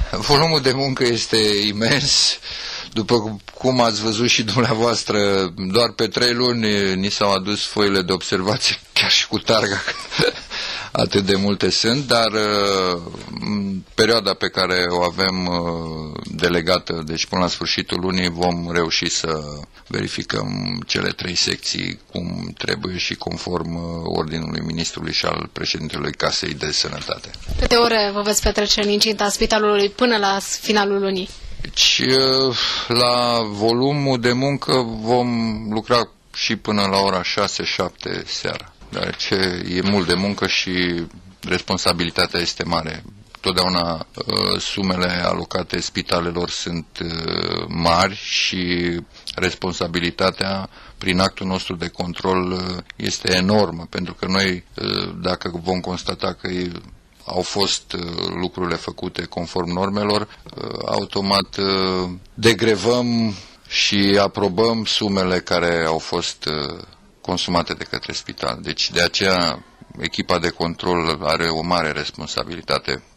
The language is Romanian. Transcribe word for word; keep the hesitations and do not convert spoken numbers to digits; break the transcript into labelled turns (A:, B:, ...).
A: Volumul de muncă este imens. După cum ați văzut și dumneavoastră, doar pe trei luni ni s-au adus foile de observație, chiar și cu targa, atât de multe sunt, dar în perioada pe care o avem delegată, deci până la sfârșitul lunii, vom reuși să verificăm cele trei secții cum trebuie și conform ordinului ministrului și al președintelui Casei de Sănătate.
B: Câte ore vă veți petrece în incinta spitalului până la finalul lunii?
A: Deci, la volumul de muncă vom lucra și până la ora șase șapte seara, deoarece e mult de muncă și responsabilitatea este mare. Totdeauna sumele alocate spitalelor sunt mari și responsabilitatea prin actul nostru de control este enormă, pentru că noi, dacă vom constata că au fost lucrurile făcute conform normelor, automat degrevăm și aprobăm sumele care au fost consumate de către spital. Deci de aceea echipa de control are o mare responsabilitate.